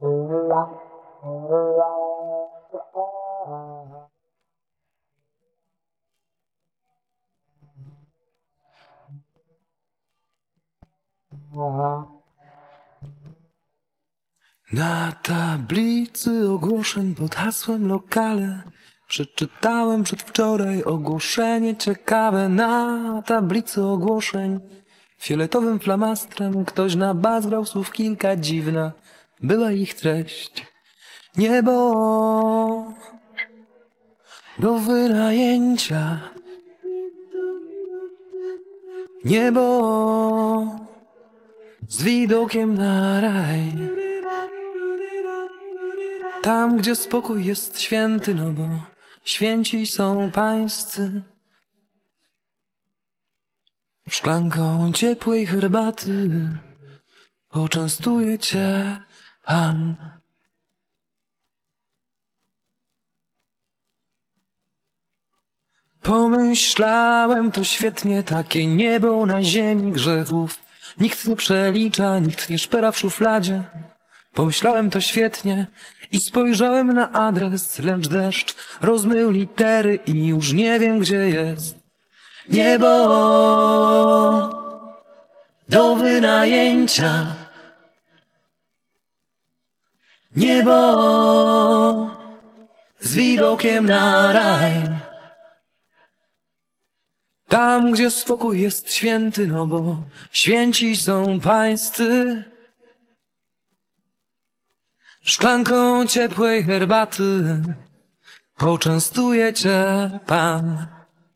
Na tablicy ogłoszeń pod hasłem lokale przeczytałem przedwczoraj ogłoszenie ciekawe. Na tablicy ogłoszeń fioletowym flamastrem ktoś na bas grał słów kilka. Dziwna była ich treść. Niebo do wynajęcia. Niebo z widokiem na raj. Tam, gdzie spokój jest święty, no bo święci są pańscy. Szklanką ciepłej herbaty poczęstuje cię Pan. Pomyślałem, to świetnie, takie niebo na ziemi grzechów. Nikt nie przelicza, nikt nie szpera w szufladzie. Pomyślałem, to świetnie i spojrzałem na adres, lecz deszcz rozmył litery i już nie wiem, gdzie jest niebo do wynajęcia. Niebo z widokiem na raj. Tam, gdzie spokój jest święty, no bo święci są pańscy. Szklanką ciepłej herbaty poczęstuje cię Pan.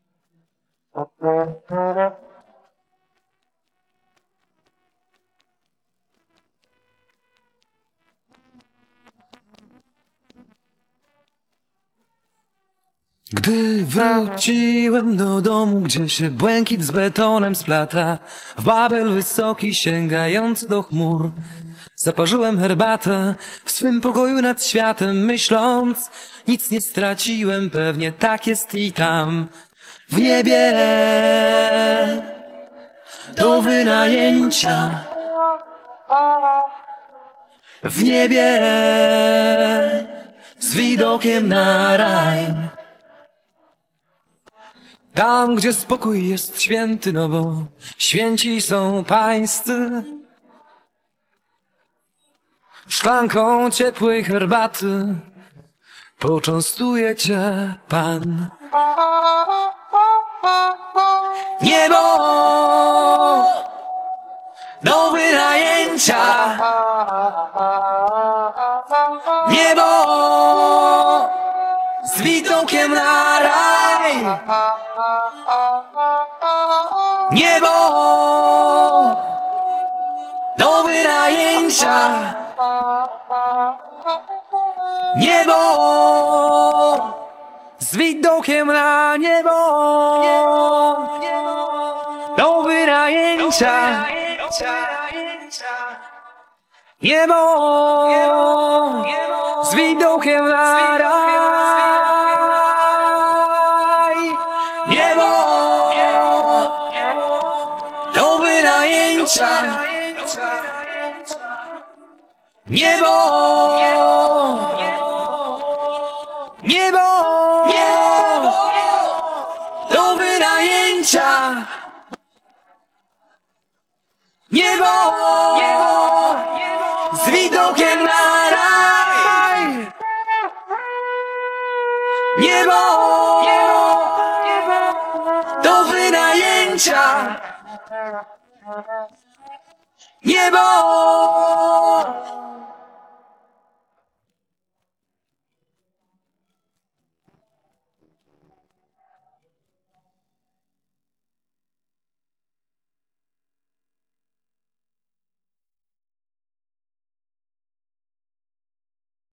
Gdy wróciłem do domu, gdzie się błękit z betonem splata, w Babel wysoki sięgający do chmur, zaparzyłem herbatę w swym pokoju nad światem, myśląc, nic nie straciłem, pewnie tak jest i tam w niebie do wynajęcia. W niebie z widokiem na raj. Tam, gdzie spokój jest święty, no bo święci są pańscy. Szklanką ciepłej herbaty poczęstuje cię Pan. Niebo do wynajęcia. Niebo z widokiem na raj. Niebo do wynajęcia. Niebo z widokiem na niebo. Do wynajęcia. Niebo z widokiem na raj. Niebo do wynajęcia. Niebo, niebo, do wynajęcia. Niebo z widokiem na raj. Niebo do wynajęcia. Niebo